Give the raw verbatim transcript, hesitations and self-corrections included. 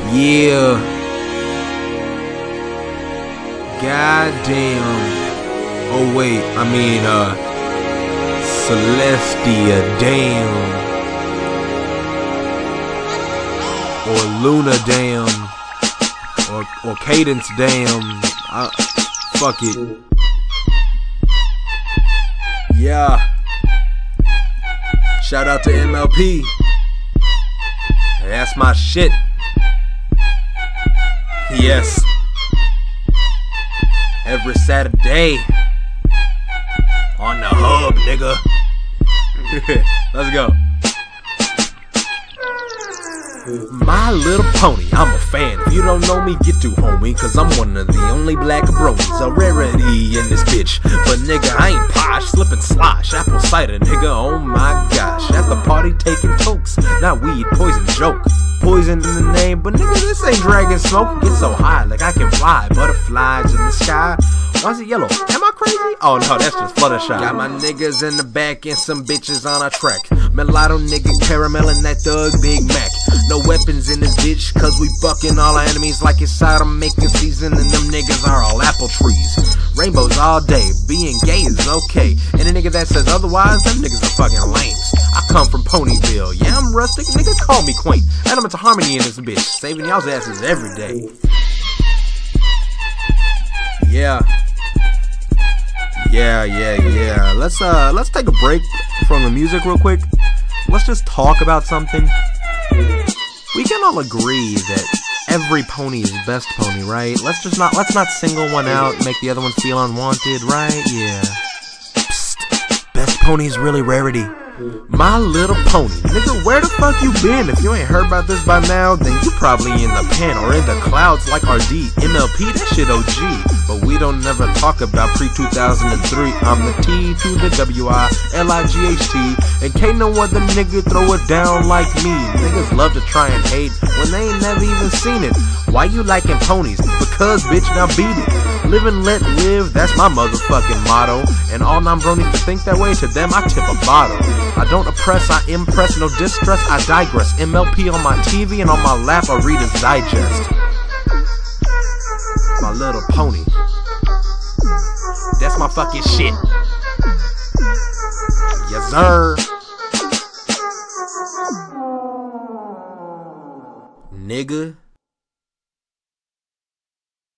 Yeah. Goddamn. Oh wait, I mean uh Celestia, damn. Or Luna, damn. Or or Cadence, damn. I, fuck it. Yeah. Shout out to M L P. That's my shit. Yes. Every Saturday on the hub, nigga. Let's go. My Little Pony, I'm a fan. If you don't know me, get to homie, cause I'm one of the only black bronies, a rarity in this bitch. But nigga, I ain't posh, slip and slosh, apple cider, nigga, oh my gosh. At the party taking tokes, not weed, poison joke. Poison in the name, but nigga, this ain't dragon smoke. Get so high, like I can fly, butterflies in the sky. Why is it yellow? Am I crazy? Oh no, that's just Fluttershy. Got my niggas in the back and some bitches on a track. Mulatto nigga, caramel and that thug Big Mac. No weapons in this bitch, cause we bucking all our enemies like it's Sodom making season, and them niggas are all apple trees. Rainbows all day, being gay is okay. And a nigga that says otherwise, them niggas are fucking lames. I come from Ponyville, yeah I'm rustic, nigga call me quaint. Element of harmony in this bitch, saving y'all's asses every day. Yeah. Yeah, yeah, yeah. Let's uh let's take a break from the music real quick. Let's just talk about something. We can all agree that every pony is best pony, right? Let's just not let's not single one out, make the other one feel unwanted, right? Yeah. Psst. Best pony is really rarity. My Little Pony. Nigga, where the fuck you been? If you ain't heard about this by now, then you probably in the pen or in the clouds like R D. M L P, that shit O G. But we don't never talk about pre two thousand three. I'm the T to the W I L I G H T. And can't no other nigga throw it down like me. Niggas love to try and hate when they ain't never even seen it. Why you liking ponies? Because bitch, now beat it. Live and let live, that's my motherfucking motto. And all non-bronies that think that way, to them I tip a bottle. I don't oppress, I impress, no distress, I digress. M L P on my T V and on my lap, a Reader's Digest. My Little Pony. That's my fucking shit. Yes, sir. Nigga.